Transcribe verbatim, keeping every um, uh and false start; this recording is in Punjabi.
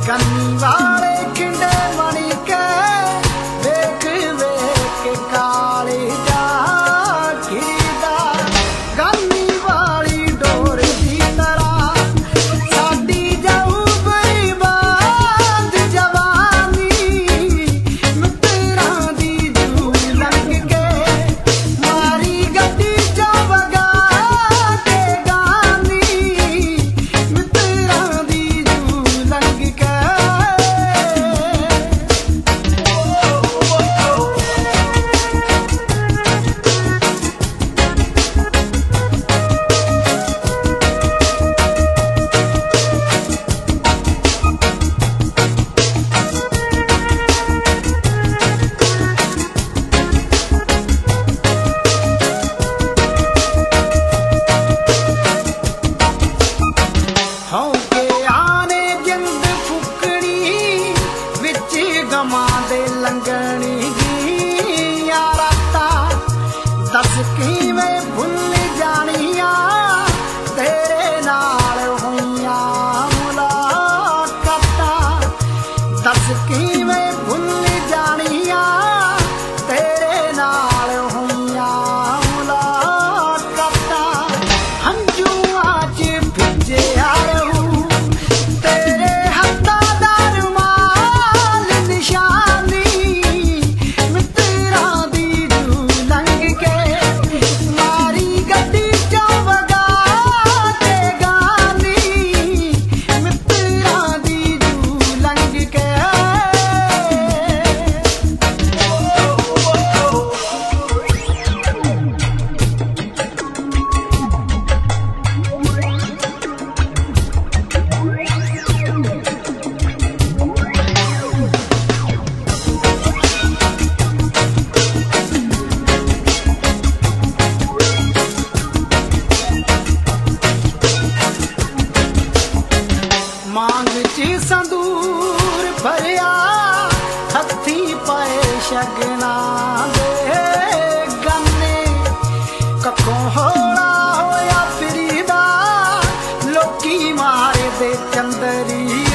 ਕੰਨੀ ਵਾਲੇ ਖਿੰਡੇ ਮਣੀ ਕੇ ਵੇਖ ਵੇਖ ਕੇ ਕਾਲੇ ਜਾ ਖਿਰਦਾ ਗਾਨੀ ਵਾਲੀ ਡੋਰ ਦੀ ਤਰ੍ਹਾਂ ਸਾਡੀ ਜਾਊ ਬਰਬਾਦ ਜਵਾਨੀ ਮਿੱਤਰਾਂ ਦੀ ਜੂ ਲੰਘ ਕੇ ਮਾਰੀ ਗੱਡੀ ਚੋਂ ਵਗਾ ਕੇ ਗਾਨੀ ਮਿੱਤਰਾਂ ਦੀ ਜੂ ਲੰਘ ਕੇ ਹੌਂਕੇ ਆਨੇ ਜਿੰਦ ਫੁੱਕਣੀ ਵਿੱਚ ਗਮਾਂ ਦੇ ਲੰਘਣੀ ਗੀਆਂ ਰਾਤਾਂ ਦੱਸ ਕਿਵੇਂ ਭੁੱਲ ਜਾਣੀਆਂ ਤੇਰੇ ਨਾਲ ਹੋਈਆਂ ਮੁਲਾਕਾਤਾਂ ਦੱਸ ਕਿਵੇਂ ਭੁੱਲ ਜਾਣੀਆਂ ਤੇਰੇ ਨਾਲ ਹੋਈਆਂ ਮੁਲਾਕਾਤਾਂ ਹੰਝੂਆਂ 'ਚ ਭਿੱਜਿਆ ਰਹੂ ਤੇਰੇ ਹੱਥਾਂ ਦਾ ਰੁਮਾਲ ਨਿਸ਼ਾਨੀ ਮਿੱਤਰਾਂ ਦੀ ਜੂ ਲੰਘ ਕੇ ਮਾਰੀ ਗੱਡੀ ਚੋਂ ਵਗਾ ਕੇ ਗਾਨੀ ਮਿੱਤਰਾਂ ਦੀ ਜੂ ਲੰਘ ਕੇ ਮਾਂਗ 'ਚ ਸੰਦੂਰ ਭਰਿਆ ਹੱਥੀਂ ਪਏ ਸ਼ਗਨਾਂ ਦੇ ਗਾਨੇ ਕੱਖੋਂ ਹੌਲਾ ਹੋਇਆ ਫਿਰੀਦਾ ਲੋਕੀ ਮਾਰਦੇ ਚੰਦਰੀ